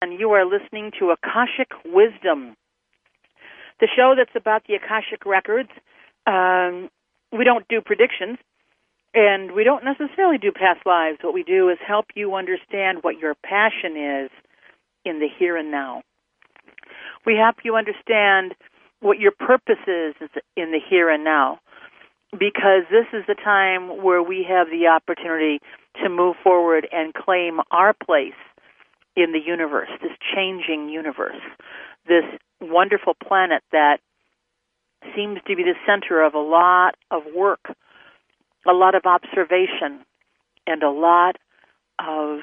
and you are listening to Akashic Wisdom, the show that's about the Akashic Records. We don't do predictions, and we don't necessarily do past lives. What we do is help you understand what your passion is in the here and now. We help you understand what your purpose is in the here and now, because this is the time where we have the opportunity to move forward and claim our place in the universe, this changing universe, this wonderful planet that seems to be the center of a lot of work, a lot of observation, and a lot of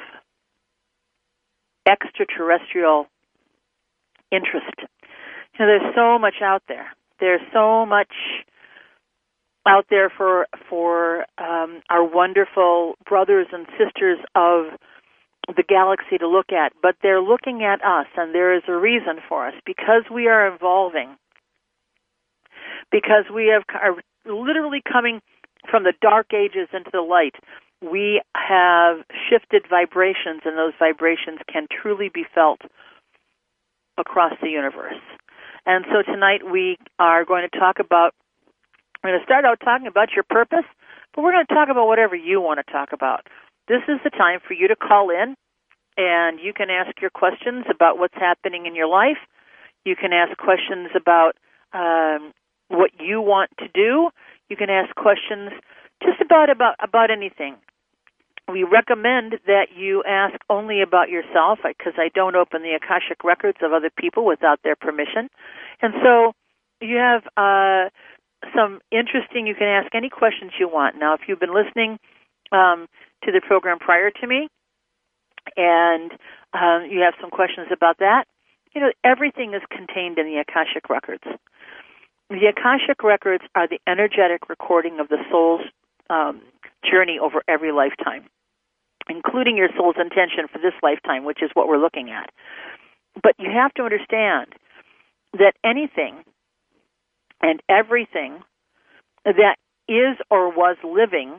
extraterrestrial interest. You know, there's so much out there. There's so much out there for our wonderful brothers and sisters of the galaxy to look at, but they're looking at us, and there is a reason for us, because we are evolving, because we are literally coming from the dark ages into the light. We have shifted vibrations, and those vibrations can truly be felt across the universe. And so tonight we are going to talk about, we're going to start out talking about your purpose, but we're going to talk about whatever you want to talk about. This is the time for you to call in, and you can ask your questions about what's happening in your life. You can ask questions about what you want to do. You can ask questions just about anything. We recommend that you ask only about yourself, because I don't open the Akashic records of other people without their permission. And so you have some interesting, you can ask any questions you want. Now, if you've been listening to the program prior to me, and you have some questions about that, you know, everything is contained in the Akashic records. The Akashic records are the energetic recording of the soul's journey over every lifetime, including your soul's intention for this lifetime, which is what we're looking at. But you have to understand that anything and everything that is or was living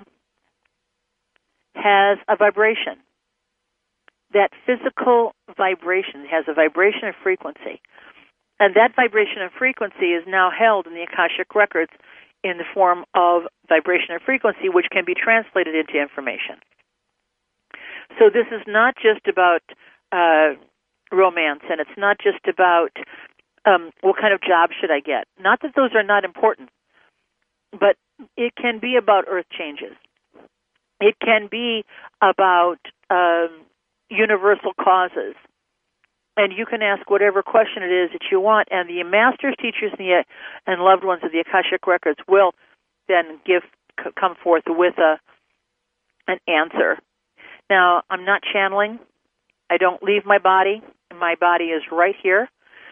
has a vibration. That physical vibration has a vibration of frequency. And that vibration of frequency is now held in the Akashic records in the form of vibration of frequency, which can be translated into information. So this is not just about romance, and it's not just about what kind of job should I get. Not that those are not important, but it can be about earth changes. It can be about universal causes. And you can ask whatever question it is that you want, and the masters, teachers, and loved ones of the Akashic records will then come forth with an answer. Now, I'm not channeling. I don't leave my body. My body is right here.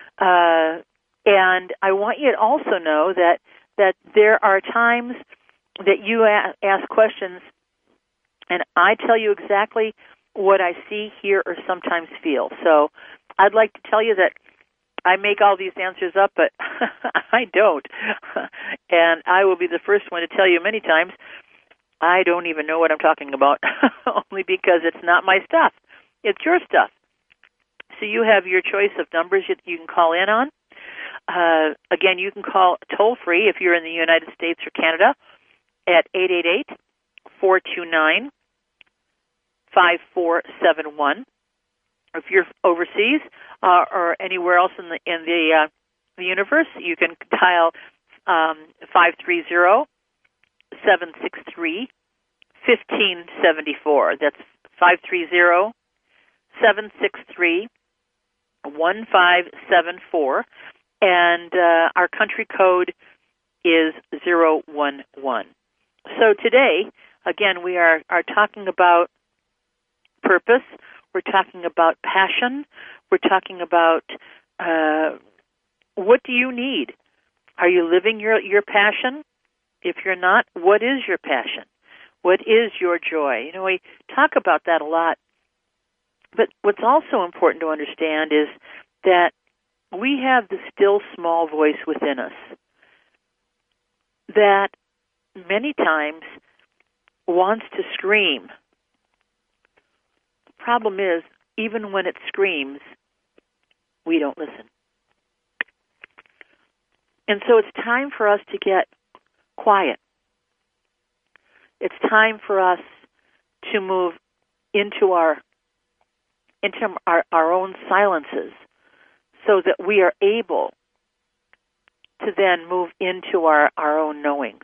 And I want you to also know that there are times that you ask questions, and I tell you exactly what I see, hear, or sometimes feel. So I'd like to tell you that I make all these answers up, but I don't. And I will be the first one to tell you many times, I don't even know what I'm talking about, only because it's not my stuff. It's your stuff. So you have your choice of numbers that you can call in on. Again, you can call toll-free if you're in the United States or Canada at 888-429-5471. If you're overseas or anywhere else in the universe, you can dial 530-763-1574. That's 530-763-1574, and our country code is 011. So today, again, we are talking about purpose. We're talking about passion. We're talking about what do you need? Are you living your passion? If you're not, what is your passion? What is your joy? You know, we talk about that a lot. But what's also important to understand is that we have the still small voice within us that many times wants to scream. The problem is, even when it screams, we don't listen. And so it's time for us to get quiet. It's time for us to move into our own silences so that we are able to then move into our own knowings.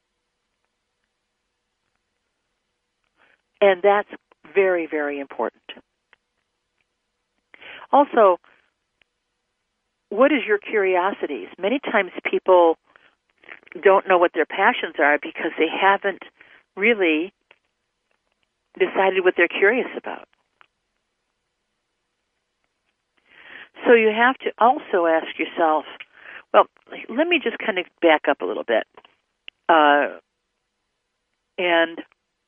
And that's very, very important. Also, what is your curiosities? Many times people don't know what their passions are because they haven't really decided what they're curious about. So you have to also ask yourself, well, let me just kind of back up a little bit. And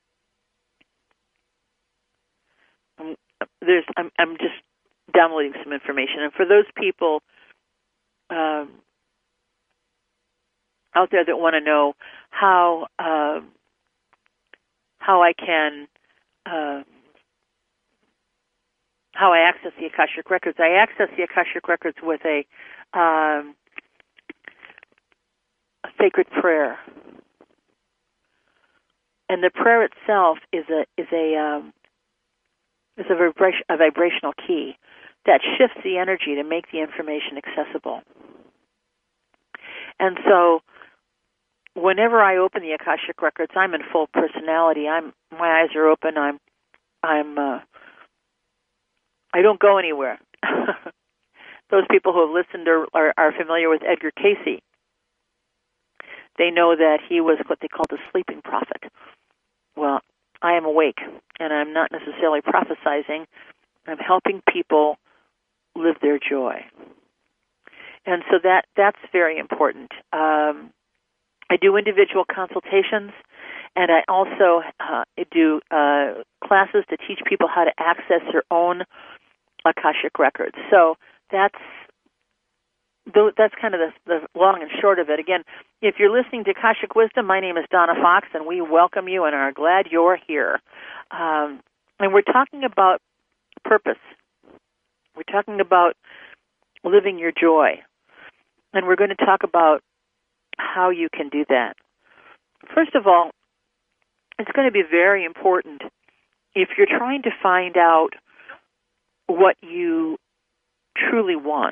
I'm just downloading some information. And for those people out there that want to know how I can how I access the Akashic Records, I access the Akashic Records with a sacred prayer, and the prayer itself is a vibrational key that shifts the energy to make the information accessible. And so, whenever I open the Akashic Records, I'm in full personality. My eyes are open. I don't go anywhere. Those people who have listened are familiar with Edgar Cayce. They know that he was what they called the sleeping prophet. Well, I am awake, and I'm not necessarily prophesizing. I'm helping people live their joy. And so that's very important. I do individual consultations, and I also do classes to teach people how to access their own Akashic Records. So that's kind of the long and short of it. Again, if you're listening to Akashic Wisdom, my name is Donna Fox, and we welcome you and are glad you're here. And we're talking about purpose. We're talking about living your joy. And we're going to talk about how you can do that. First of all, it's going to be very important if you're trying to find out what you truly want.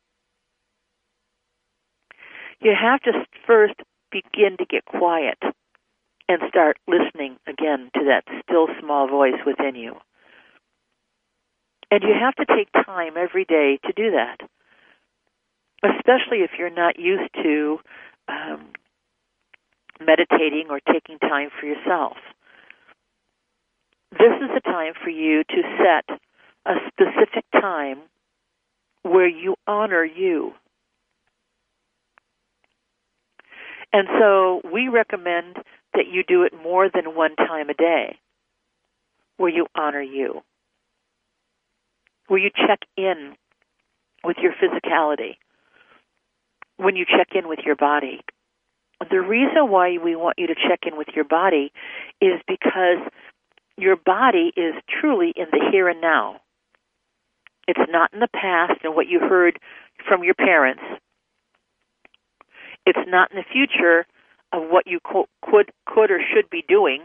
You have to first begin to get quiet and start listening again to that still small voice within you. And you have to take time every day to do that, especially if you're not used to meditating or taking time for yourself. This is a time for you to set a specific time where you honor you. And so we recommend that you do it more than one time a day, where you honor you, where you check in with your physicality, when you check in with your body. The reason why we want you to check in with your body is because your body is truly in the here and now. It's not in the past and what you heard from your parents. It's not in the future of what you could or should be doing.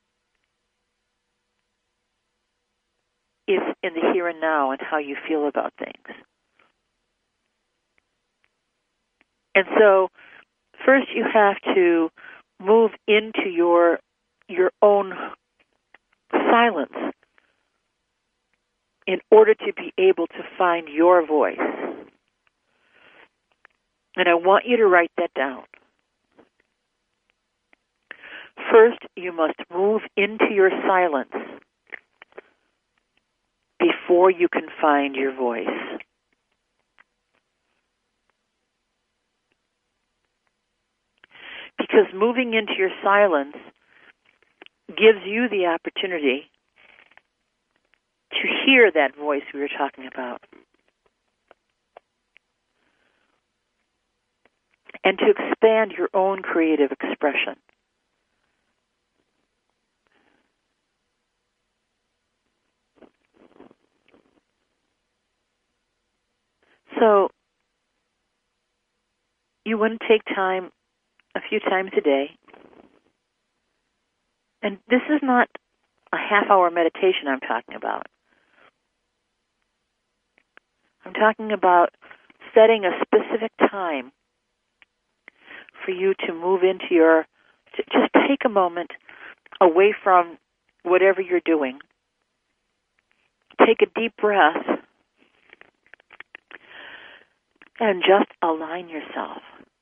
It's in the here and now and how you feel about things. And so, first you have to move into your own silence in order to be able to find your voice. And I want you to write that down. First, you must move into your silence before you can find your voice. Because moving into your silence gives you the opportunity to hear that voice we were talking about. And to expand your own creative expression. So you want to take time a few times a day. And this is not a half-hour meditation I'm talking about. I'm talking about setting a specific time for you to move into just take a moment away from whatever you're doing. Take a deep breath and just align yourself.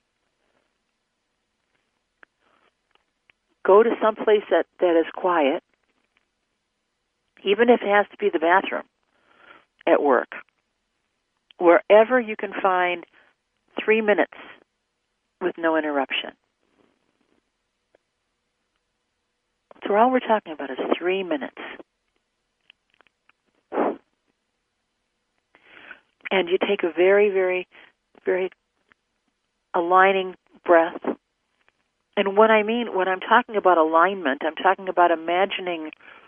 Go to some place that is quiet, even if it has to be the bathroom at work. Wherever you can find 3 minutes with no interruption. So all we're talking about is 3 minutes. And you take a very, very, very aligning breath. And when I'm talking about alignment, I'm talking about imagining,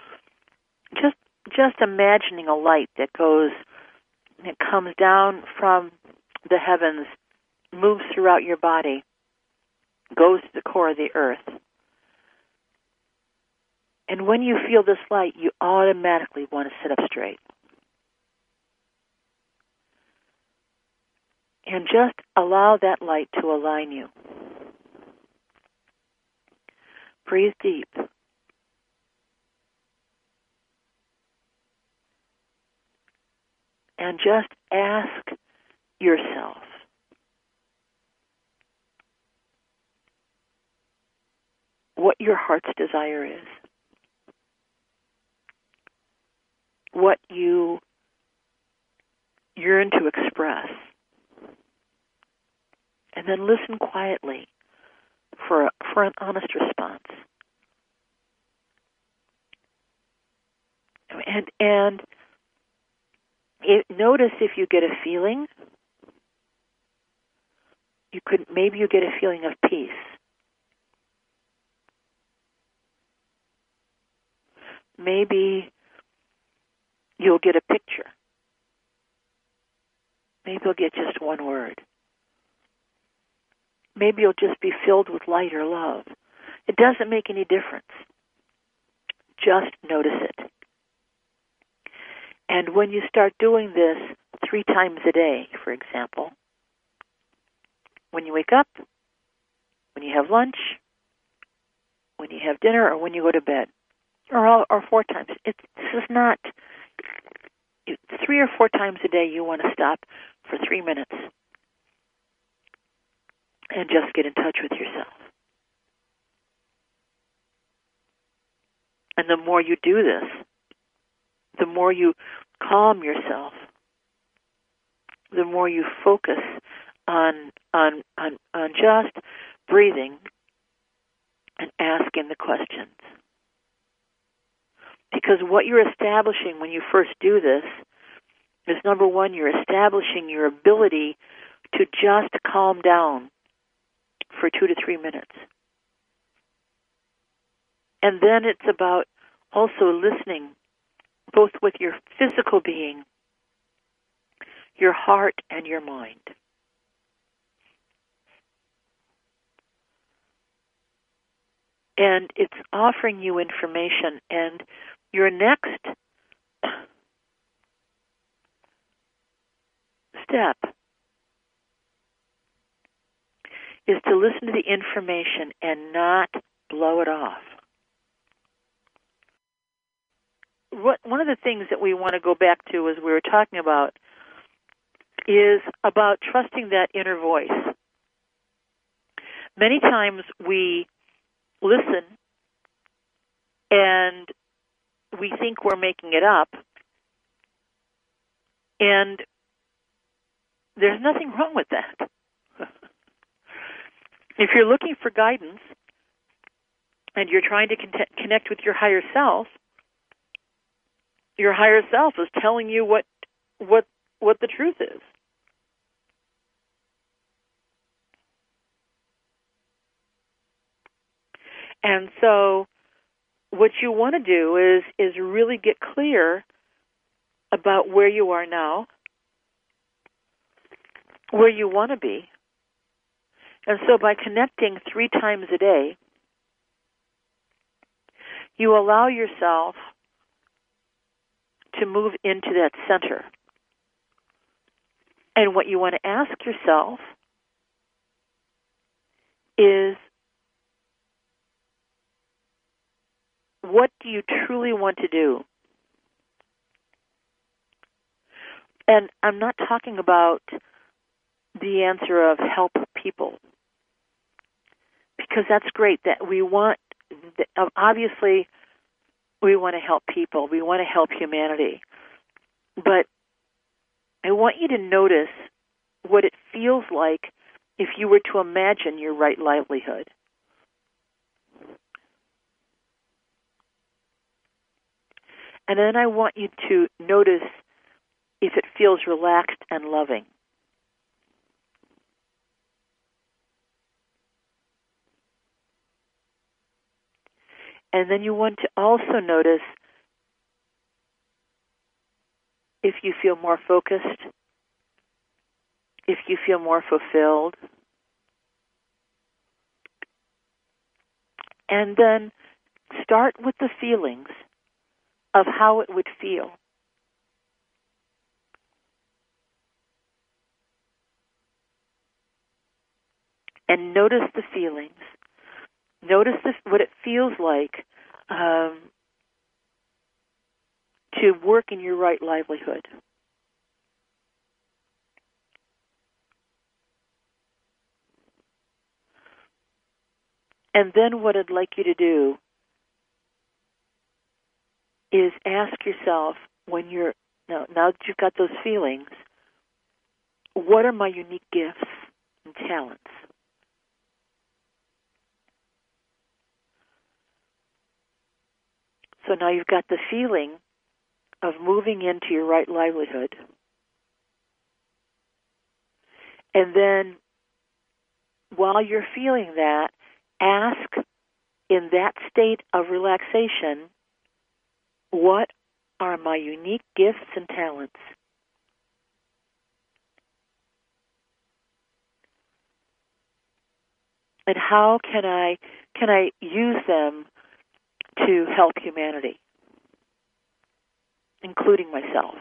just imagining a light that comes down from the heavens, moves throughout your body, goes to the core of the earth. And when you feel this light, you automatically want to sit up straight. And just allow that light to align you. Breathe deep. And just ask yourself, what your heart's desire is. What you yearn to express. And then listen quietly for an honest response. And notice if you get a feeling. Maybe you get a feeling of peace. Maybe you'll get a picture. Maybe you'll get just one word. Maybe you'll just be filled with light or love. It doesn't make any difference. Just notice it. And when you start doing this 3 times a day, for example, when you wake up, when you have lunch, when you have dinner, or when you go to bed, or 4 times. This is not 3 or 4 times a day. You want to stop for 3 minutes and just get in touch with yourself. And the more you do this, the more you calm yourself, the more you focus on just breathing and asking the questions. Because what you're establishing when you first do this is, number one, you're establishing your ability to just calm down for 2 to 3 minutes. And then it's about also listening, both with your physical being, your heart, and your mind. And it's offering you information. And your next step is to listen to the information and not blow it off. One of the things that we want to go back to, as we were talking about, is about trusting that inner voice. Many times we listen and we think we're making it up, and there's nothing wrong with that. If you're looking for guidance and you're trying to connect with your higher self is telling you what the truth is. And so what you want to do is really get clear about where you are now where you want to be. And so by connecting 3 times a day, you allow yourself to move into that center. And what you want to ask yourself is, what do you truly want to do? And I'm not talking about the answer of help people, because that's great. That we want, obviously, we want to help people. We want to help humanity. But I want you to notice what it feels like if you were to imagine your right livelihood. And then I want you to notice if it feels relaxed and loving. And then you want to also notice if you feel more focused, if you feel more fulfilled. And then start with the feelings of how it would feel. And notice the feelings. Notice what it feels like to work in your right livelihood. And then what I'd like you to do is ask yourself, when you're now that you've got those feelings, what are my unique gifts and talents? So now you've got the feeling of moving into your right livelihood. And then while you're feeling that, ask in that state of relaxation, what are my unique gifts and talents? And how can I use them to help humanity, including myself?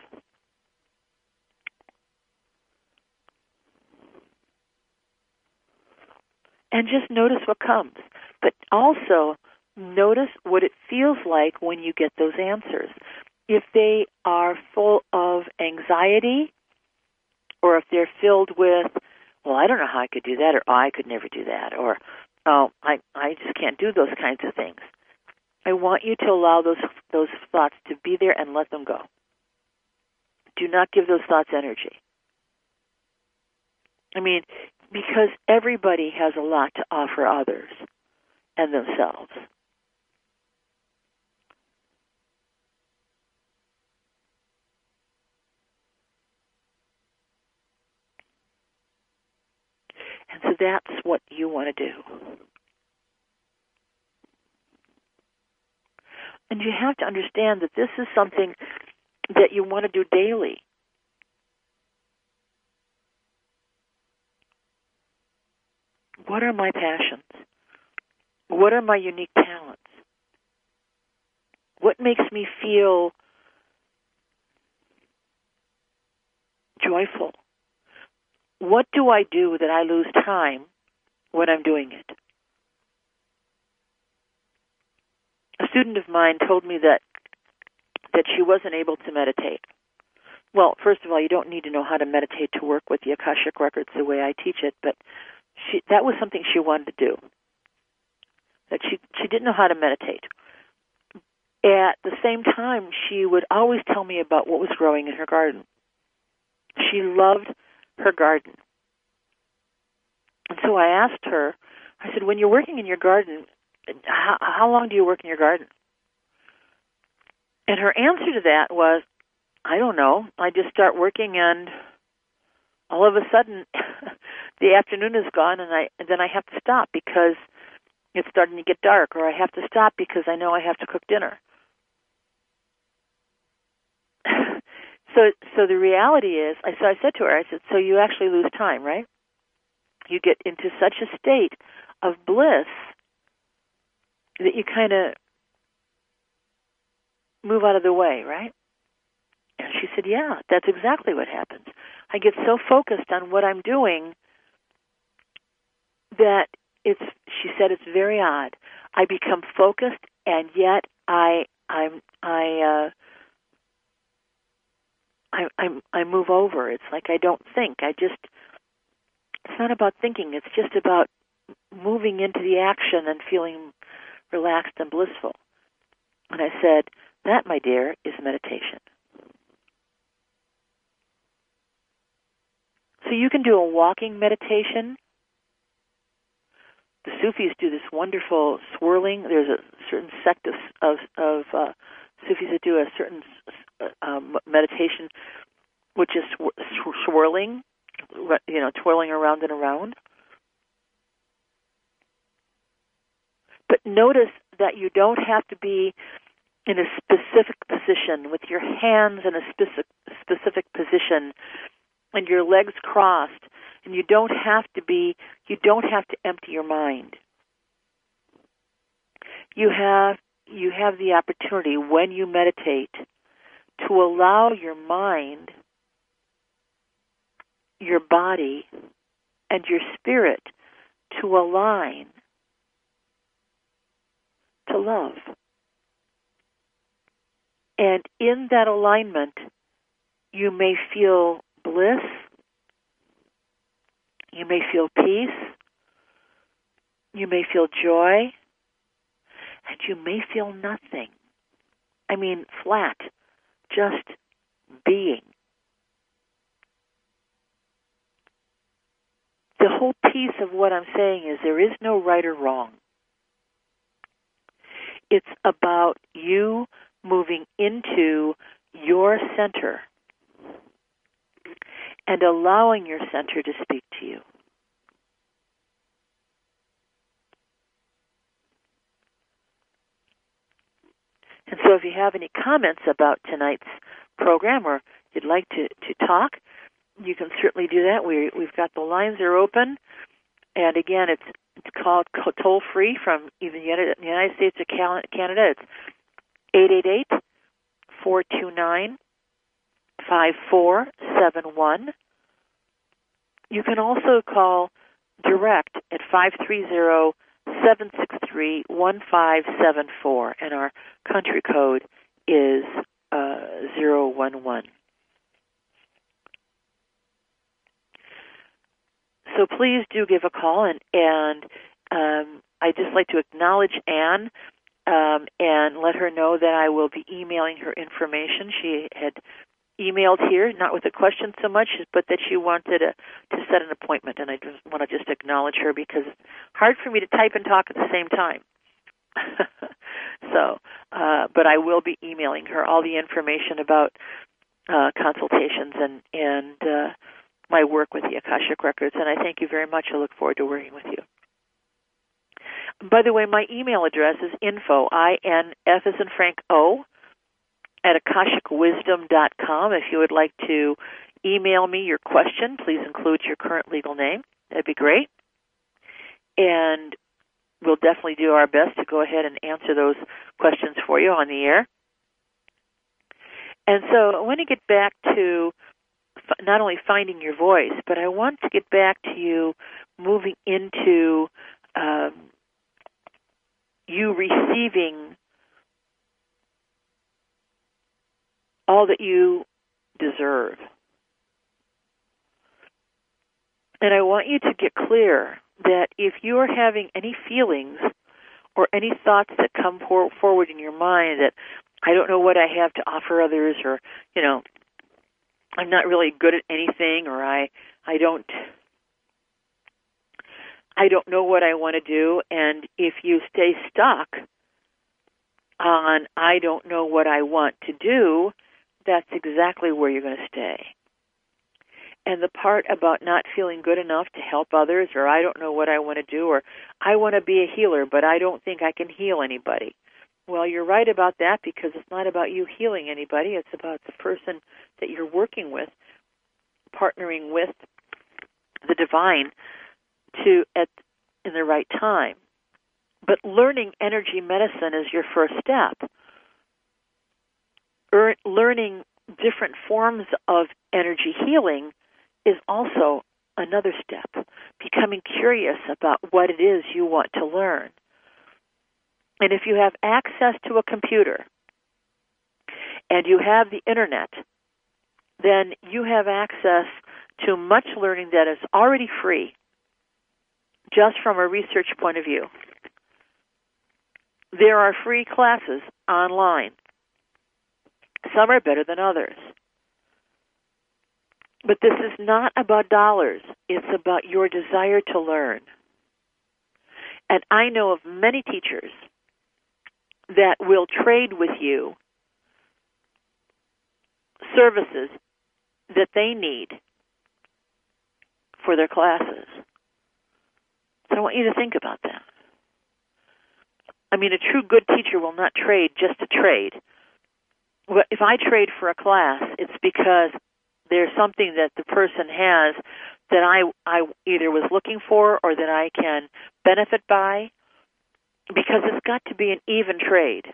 And just notice what comes. But also notice what it feels like when you get those answers. If they are full of anxiety, or if they're filled with, well, I don't know how I could do that, or oh, I could never do that, or oh, I just can't do those kinds of things. I want you to allow those thoughts to be there and let them go. Do not give those thoughts energy. I mean, because everybody has a lot to offer others and themselves. And so that's what you want to do. And you have to understand that this is something that you want to do daily. What are my passions? What are my unique talents? What makes me feel joyful? What do I do that I lose time when I'm doing it? A student of mine told me that she wasn't able to meditate. Well, first of all, you don't need to know how to meditate to work with the Akashic Records the way I teach it, but that was something she wanted to do. That she didn't know how to meditate. At the same time, she would always tell me about what was growing in her garden. She loved her garden. And so I asked her, I said, when you're working in your garden, how long do you work in your garden? And her answer to that was, I don't know. I just start working, and all of a sudden, the afternoon is gone, and then I have to stop because it's starting to get dark, or I have to stop because I know I have to cook dinner. So the reality is, so I said to her, I said, so you actually lose time, right? You get into such a state of bliss that you kind of move out of the way, right? And she said, yeah, that's exactly what happens. I get so focused on what I'm doing that she said, it's very odd. I become focused, and yet I move over. It's like I don't think. It's not about thinking. It's just about moving into the action and feeling relaxed and blissful. And I said, that, my dear, is meditation. So you can do a walking meditation. The Sufis do this wonderful swirling. There's a certain sect of Sufis that do a certain meditation, which is swirling, twirling around and around. But notice that you don't have to be in a specific position with your hands in a specific position and your legs crossed, and you don't have to empty your mind. You have the opportunity when you meditate to allow your mind, your body, and your spirit to align to love. And in that alignment, you may feel bliss, you may feel peace, you may feel joy, and you may feel nothing. I mean, flat, just being. The whole piece of what I'm saying is there is no right or wrong. It's about you moving into your center and allowing your center to speak to you. And so if you have any comments about tonight's program or you'd like to talk, you can certainly do that. We've got the lines are open. And again, it's called toll-free from even the United States or Canada. It's 888-429-5471. You can also call direct at 530-763-1574, and our country code is 011. So please do give a call, and I'd just like to acknowledge Anne and let her know that I will be emailing her information. She had emailed here, not with a question so much, but that she wanted to set an appointment, and I just want to acknowledge her because it's hard for me to type and talk at the same time. So, but I will be emailing her all the information about consultations and my work with the Akashic Records, and I thank you very much. I look forward to working with you. By the way, my email address is info, INF as in Frank O, at akashicwisdom.com. If you would like to email me your question, please include your current legal name. That'd be great. And we'll definitely do our best to go ahead and answer those questions for you on the air. And so I want to get back to not only finding your voice, but I want to get back to you moving into you receiving all that you deserve. And I want you to get clear that if you are having any feelings or any thoughts that come forward in your mind that I don't know what I have to offer others, or, I'm not really good at anything, or I don't know what I want to do, and if you stay stuck on I don't know what I want to do, that's exactly where you're going to stay. And the part about not feeling good enough to help others, or I don't know what I want to do, or I want to be a healer, but I don't think I can heal anybody, Well, you're right about that, because it's not about you healing anybody. It's about the person that you're working with, partnering with the divine in the right time. But learning energy medicine is your first step. Learning different forms of energy healing is also another step. Becoming curious about what it is you want to learn. And if you have access to a computer and you have the internet, then you have access to much learning that is already free, just from a research point of view. There are free classes online. Some are better than others. But this is not about dollars. It's about your desire to learn. And I know of many teachers that will trade with you services that they need for their classes. So I want you to think about that. I mean, a true good teacher will not trade just to trade. If I trade for a class, it's because there's something that the person has that I either was looking for or that I can benefit by, because it's got to be an even trade.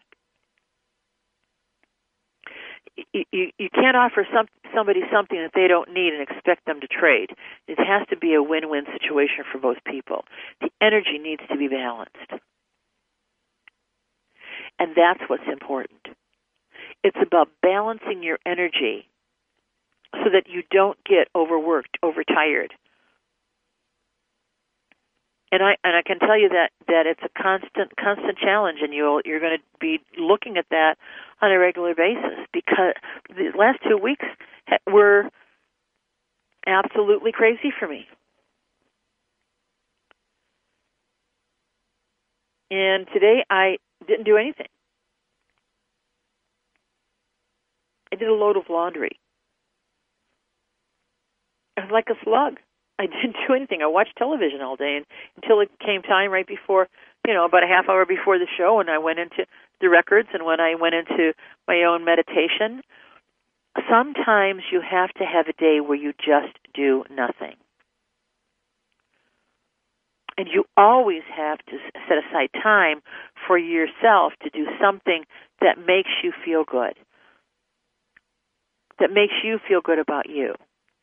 You can't offer somebody something that they don't need and expect them to trade. It has to be a win-win situation for both people. The energy needs to be balanced. And that's what's important. It's about balancing your energy so that you don't get overworked, overtired. And I can tell you that it's a constant challenge, and you're going to be looking at that on a regular basis, because the last 2 weeks were absolutely crazy for me. And today I didn't do anything. I did a load of laundry. I was like a slug. I didn't do anything. I watched television all day until it came time right before, about a half hour before the show, and I went into the records, and when I went into my own meditation. Sometimes you have to have a day where you just do nothing. And you always have to set aside time for yourself to do something that makes you feel good, that makes you feel good about you.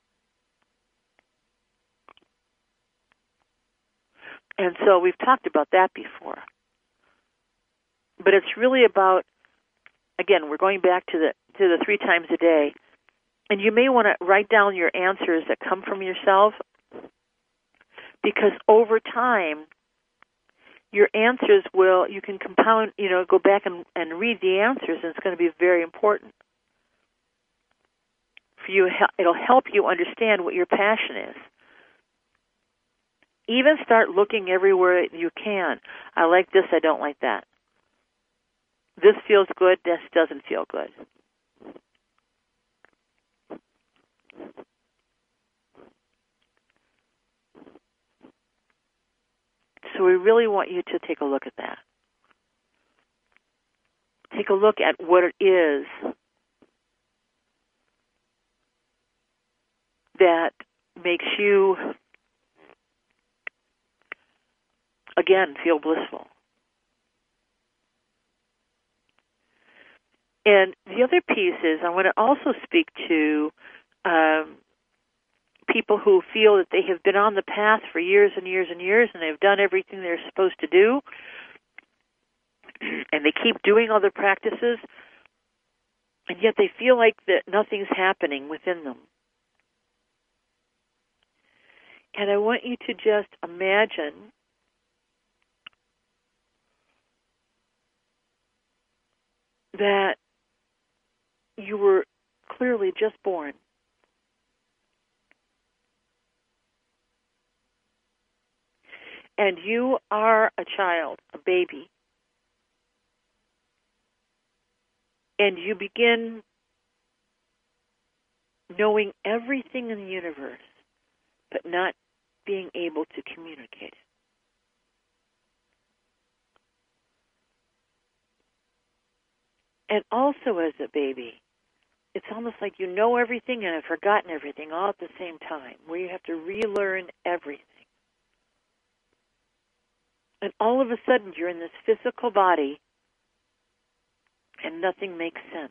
And so we've talked about that before. But it's really about, again, we're going back to the 3 times a day. And you may want to write down your answers that come from yourself, because over time, your answers you can compound, go back and read the answers, and it's going to be very important for you. It'll help you understand what your passion is. Even start looking everywhere you can. I like this, I don't like that. This feels good, this doesn't feel good. So we really want you to take a look at that. Take a look at what it is that makes you, again, feel blissful. And the other piece is I want to also speak to people who feel that they have been on the path for years and years and years, and they've done everything they're supposed to do, and they keep doing other practices, and yet they feel like that nothing's happening within them. And I want you to just imagine that you were clearly just born. And you are a child, a baby. And you begin knowing everything in the universe, but not being able to communicate it. And also as a baby, it's almost like you know everything and have forgotten everything all at the same time, where you have to relearn everything. And all of a sudden, you're in this physical body, and nothing makes sense.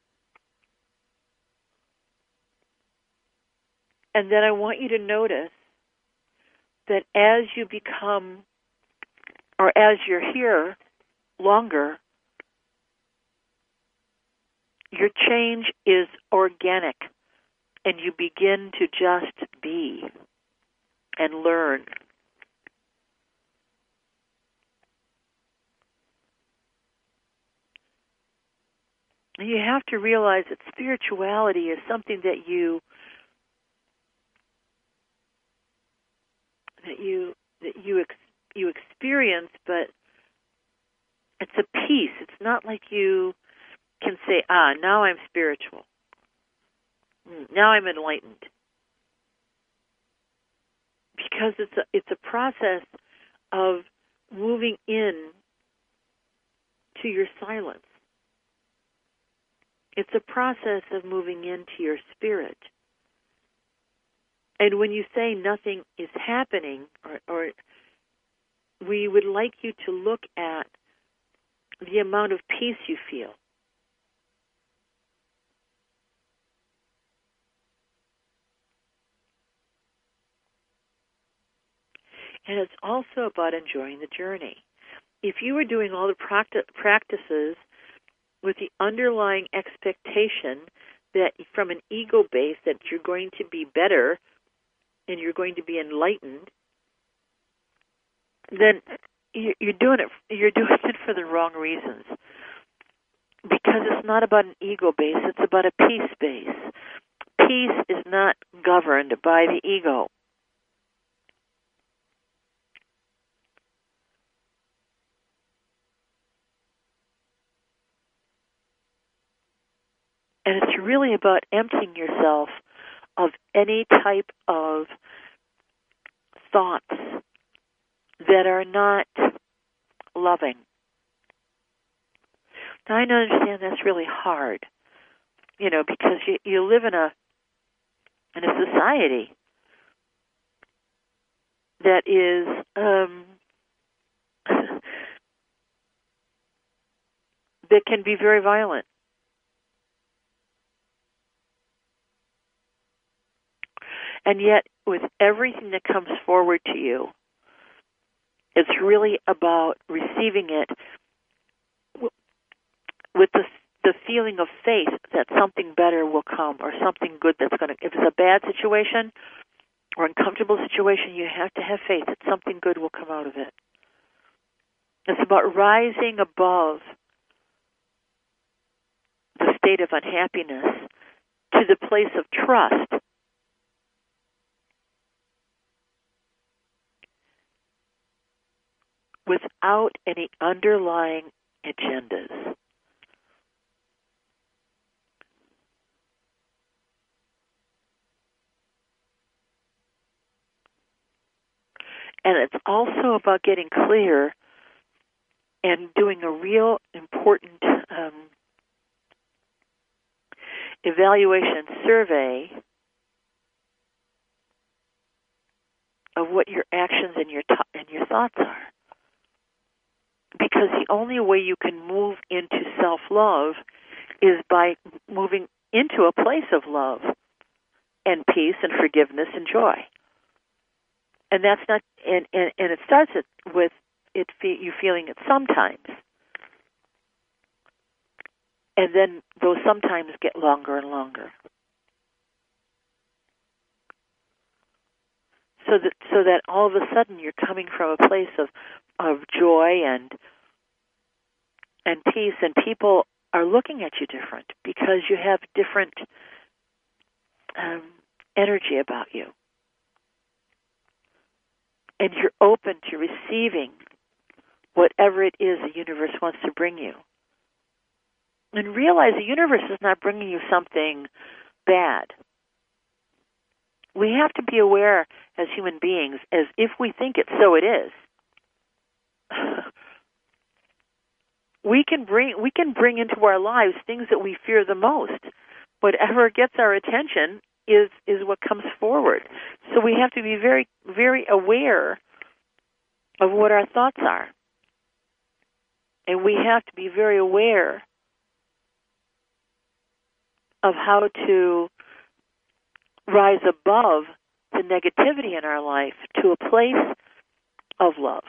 And then I want you to notice that as you become, or as you're here longer, your change is organic, and you begin to just be and learn. And you have to realize that spirituality is something that you experience, but it's a peace. It's not like you can say, now I'm spiritual. Now I'm enlightened. Because it's a process of moving in to your silence. It's a process of moving into your spirit. And when you say nothing is happening, or we would like you to look at the amount of peace you feel. And it's also about enjoying the journey. If you were doing all the practices with the underlying expectation that from an ego base that you're going to be better and you're going to be enlightened, then you're doing it for the wrong reasons. Because it's not about an ego base, it's about a peace base. Peace is not governed by the ego. And it's really about emptying yourself of any type of thoughts that are not loving. Now, I understand that's really hard, because you live in a society that is that can be very violent. And yet, with everything that comes forward to you, it's really about receiving it with the feeling of faith that something better will come, or something good that's going to, if it's a bad situation or uncomfortable situation, you have to have faith that something good will come out of it. It's about rising above the state of unhappiness to the place of trust. Without any underlying agendas. And it's also about getting clear and doing a real important evaluation survey of what your actions and your thoughts are. Because the only way you can move into self-love is by moving into a place of love and peace and forgiveness and joy. And that's not, and it starts with you feeling it sometimes. And then those sometimes get longer and longer. So that all of a sudden you're coming from a place of joy and peace, and people are looking at you different because you have different energy about you. And you're open to receiving whatever it is the universe wants to bring you. And realize the universe is not bringing you something bad. We have to be aware as human beings, as if we think it, so it is. we can bring into our lives things that we fear the most. Whatever gets our attention is what comes forward. So we have to be very, very aware of what our thoughts are. And we have to be very aware of how to rise above the negativity in our life to a place of love.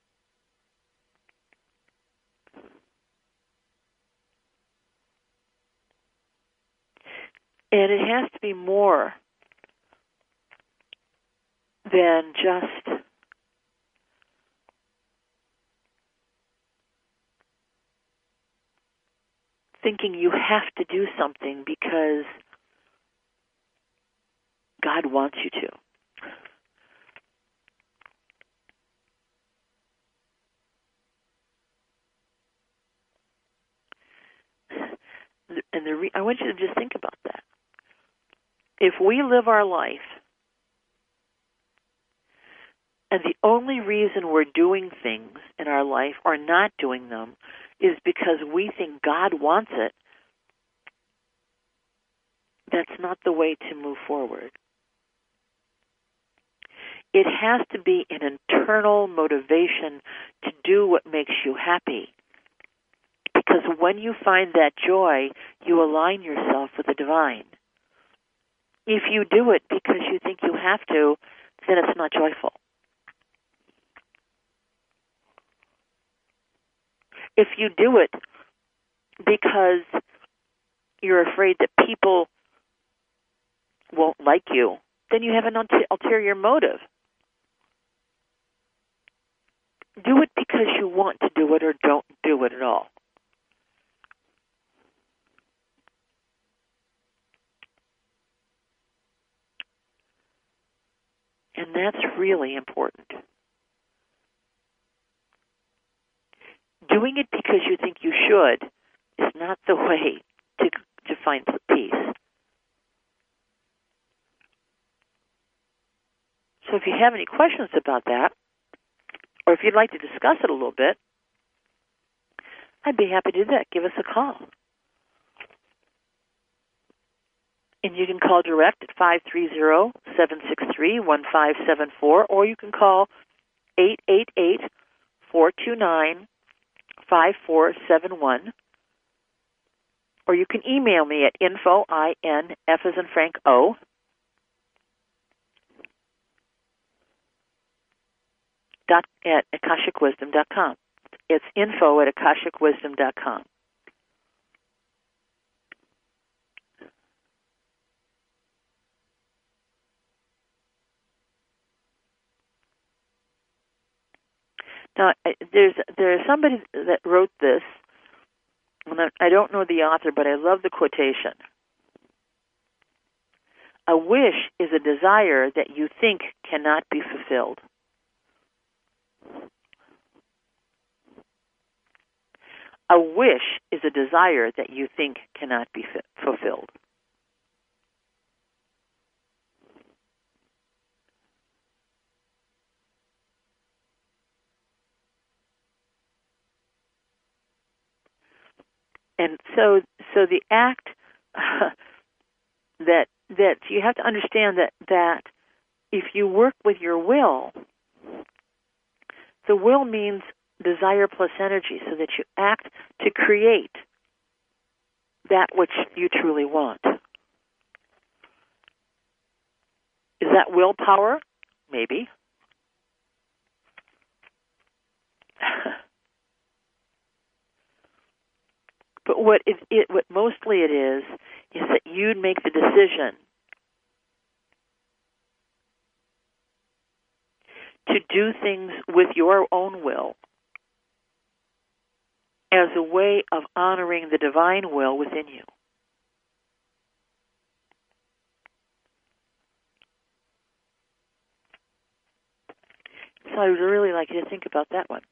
And it has to be more than just thinking you have to do something because God wants you to. And I want you to just think about that. If we live our life, and the only reason we're doing things in our life or not doing them is because we think God wants it, that's not the way to move forward. It has to be an internal motivation to do what makes you happy. Because when you find that joy, you align yourself with the divine. If you do it because you think you have to, then it's not joyful. If you do it because you're afraid that people won't like you, then you have an ulterior motive. Do it because you want to do it or don't do it at all. And that's really important. Doing it because you think you should is not the way to find peace. So if you have any questions about that, or if you'd like to discuss it a little bit, I'd be happy to do that. Give us a call. And you can call direct at 530-763-1574, or you can call 888-429-5471, or you can email me at info, I-N-F as in Frank, O, at akashicwisdom.com. It's info at akashicwisdom.com. Now, there's somebody that wrote this, and I don't know the author, but I love the quotation. A wish is a desire that you think cannot be fulfilled. A wish is a desire that you think cannot be fulfilled. And so the act that you have to understand that if you work with your will, the will means desire plus energy, so that you act to create that which you truly want. Is that willpower? Maybe. But what mostly it is that you'd make the decision to do things with your own will as a way of honoring the divine will within you. So I would really like you to think about that one.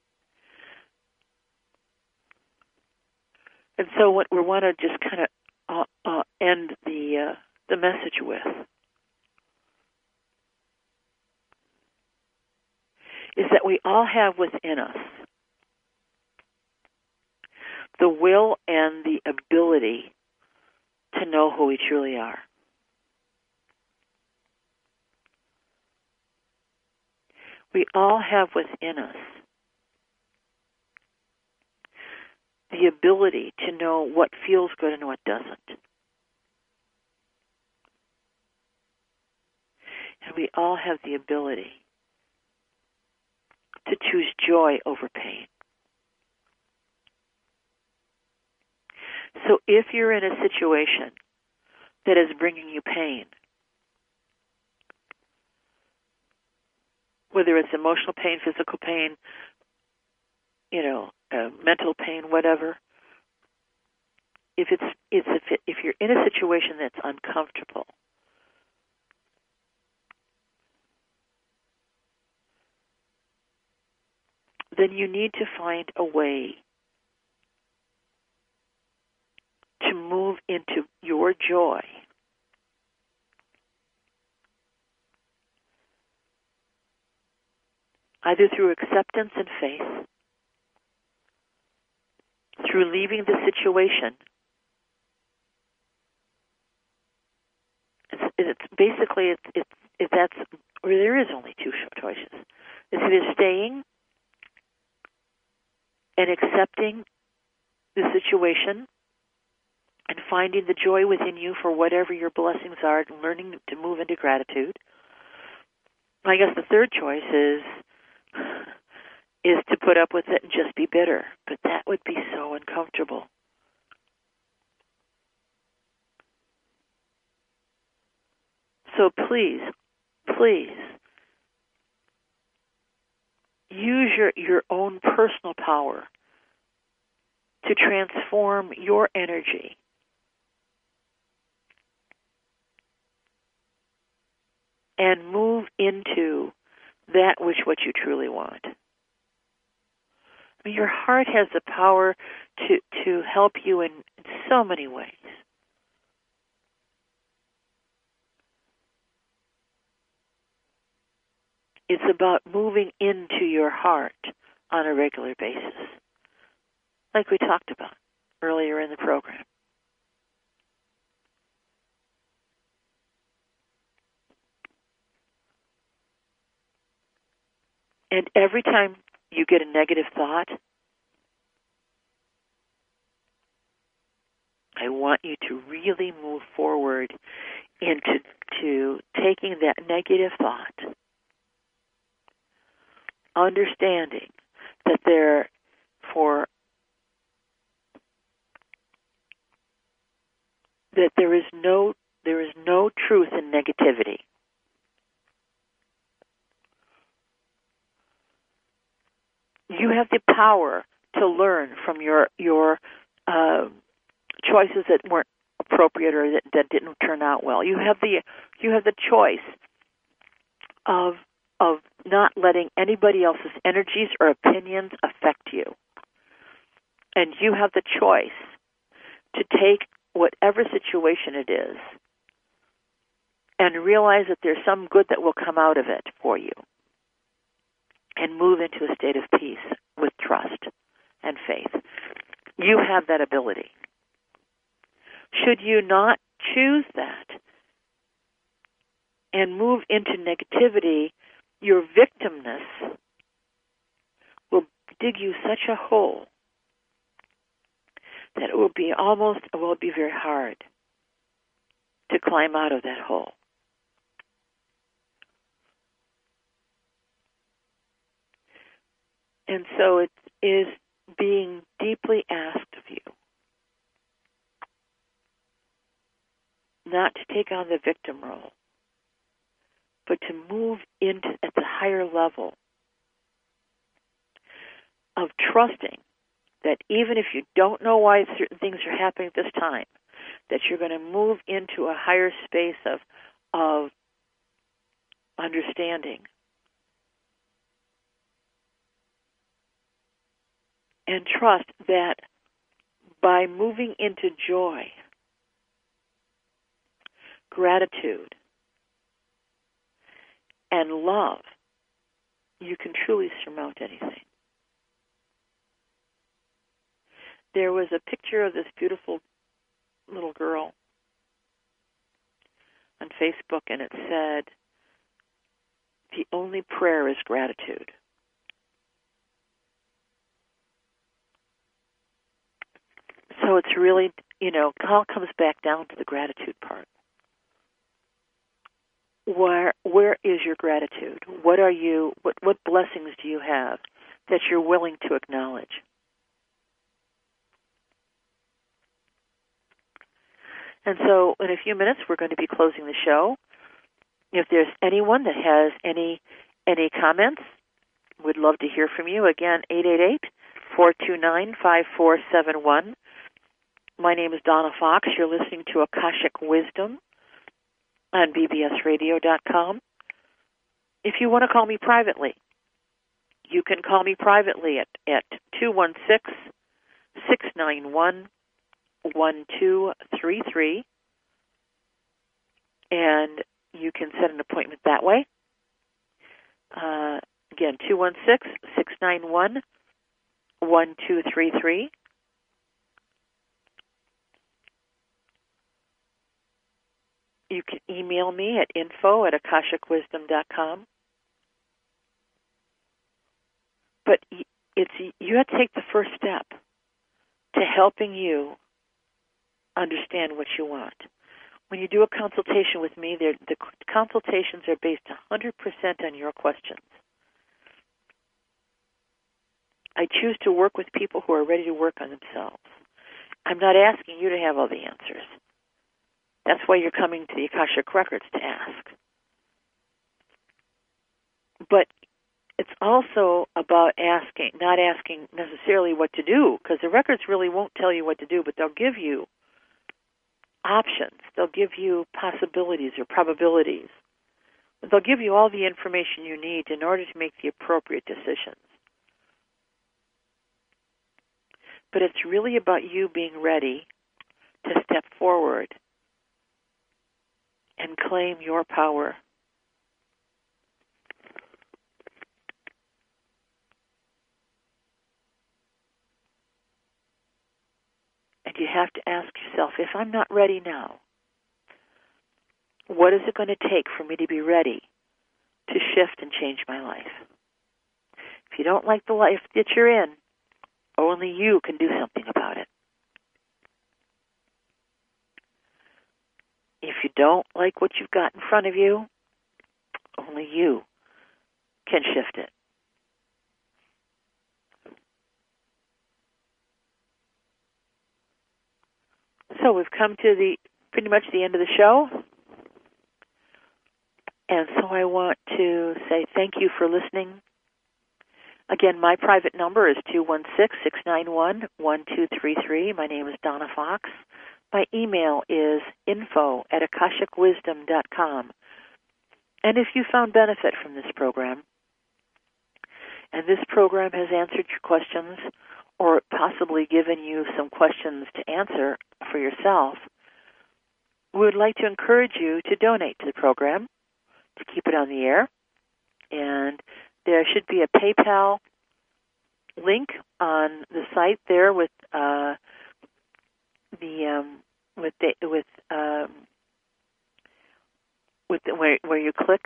And so what we want to just kind of end the message with is that we all have within us the will and the ability to know who we truly are. We all have within us the ability to know what feels good and what doesn't. And we all have the ability to choose joy over pain. So if you're in a situation that is bringing you pain, whether it's emotional pain, physical pain, mental pain, whatever, if you're in a situation that's uncomfortable, then you need to find a way to move into your joy either through acceptance and faith, through leaving the situation. There is only two choices. It's either staying and accepting the situation and finding the joy within you for whatever your blessings are and learning to move into gratitude. I guess the third choice is to put up with it and just be bitter. But that would be so uncomfortable. So please, use your own personal power to transform your energy and move into that what you truly want. I mean, your heart has the power to help you in so many ways. It's about moving into your heart on a regular basis, like we talked about earlier in the program. And every time you get a negative thought, I want you to really move forward into taking that negative thought, understanding that there is no truth in negativity. You have the power to learn from your choices that weren't appropriate or that didn't turn out well. You have the choice of not letting anybody else's energies or opinions affect you. And you have the choice to take whatever situation it is and realize that there's some good that will come out of it for you and move into a state of peace with trust and faith. You have that ability. Should you not choose that and move into negativity, your victimness will dig you such a hole that it will be very hard to climb out of that hole. And so it is being deeply asked of you not to take on the victim role, but to move into at the higher level of trusting that even if you don't know why certain things are happening at this time, that you're going to move into a higher space of understanding. And trust that by moving into joy, gratitude, and love, you can truly surmount anything. There was a picture of this beautiful little girl on Facebook, and it said, "The only prayer is gratitude." So it's really, it all comes back down to the gratitude part. Where is your gratitude? What blessings do you have that you're willing to acknowledge? And so in a few minutes, we're going to be closing the show. If there's anyone that has any comments, we'd love to hear from you. Again, 888-429-5471. My name is Donna Fox. You're listening to Akashic Wisdom on bbsradio.com. If you want to call me privately, you can call me privately at 216-691-1233, and you can set an appointment that way. Again, 216-691-1233. You can email me at info@akashicwisdom.com. But you have to take the first step to helping you understand what you want. When you do a consultation with me, the consultations are based 100% on your questions. I choose to work with people who are ready to work on themselves. I'm not asking you to have all the answers. That's why you're coming to the Akashic Records to ask. But it's also about not asking necessarily what to do, because the records really won't tell you what to do, but they'll give you options. They'll give you possibilities or probabilities. They'll give you all the information you need in order to make the appropriate decisions. But it's really about you being ready to step forward and claim your power. And you have to ask yourself, if I'm not ready now, what is it going to take for me to be ready to shift and change my life? If you don't like the life that you're in, only you can do something about it. If you don't like what you've got in front of you, only you can shift it. So we've come to pretty much the end of the show. And so I want to say thank you for listening. Again, my private number is 216-691-1233. My name is Donna Fox. My email is info@akashicwisdom.com. And if you found benefit from this program, and this program has answered your questions or possibly given you some questions to answer for yourself, we would like to encourage you to donate to the program to keep it on the air. And there should be a PayPal link on the site there with where you click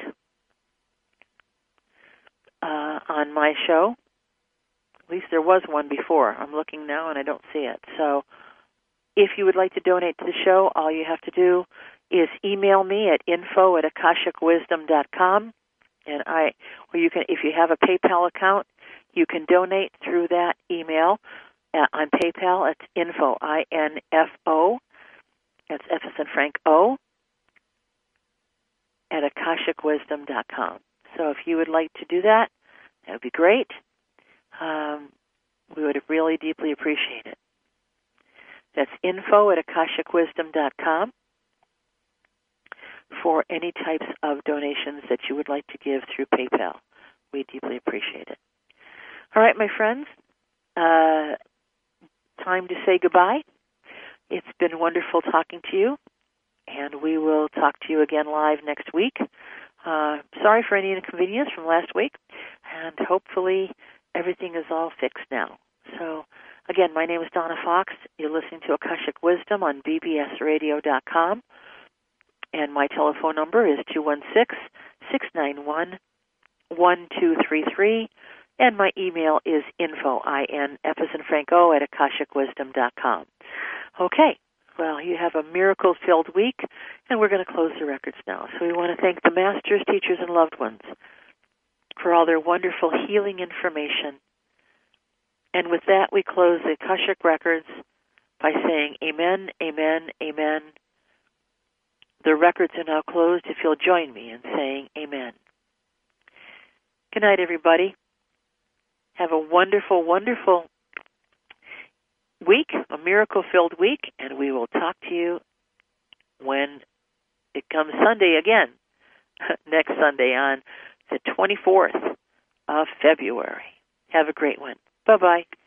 on my show. At least there was one before. I'm looking now and I don't see it. So if you would like to donate to the show, all you have to do is email me at info@akashicwisdom.com, and you can, if you have a PayPal account, you can donate through that email on PayPal. It's info, INFO, that's F as in Frank O, at akashicwisdom.com. So if you would like to do that, that would be great. We would really deeply appreciate it. That's info@akashicwisdom.com for any types of donations that you would like to give through PayPal. We deeply appreciate it. All right, my friends, time to say goodbye. It's been wonderful talking to you. and we will talk to you again live next week. Sorry for any inconvenience from last week, and hopefully everything is all fixed now. So, again, my name is Donna Fox. You're listening to Akashic Wisdom on bbsradio.com, and my telephone number is 216-691-1233, and my email is info, F as in Franco, at akashicwisdom.com. Okay. Well, you have a miracle-filled week, and we're going to close the records now. So we want to thank the masters, teachers, and loved ones for all their wonderful healing information. And with that, we close the Akashic records by saying amen, amen, amen. The records are now closed if you'll join me in saying amen. Good night, everybody. Have a wonderful, wonderful week, a miracle-filled week, and we will talk to you when it comes Sunday again, next Sunday on the 24th of February. Have a great one. Bye-bye.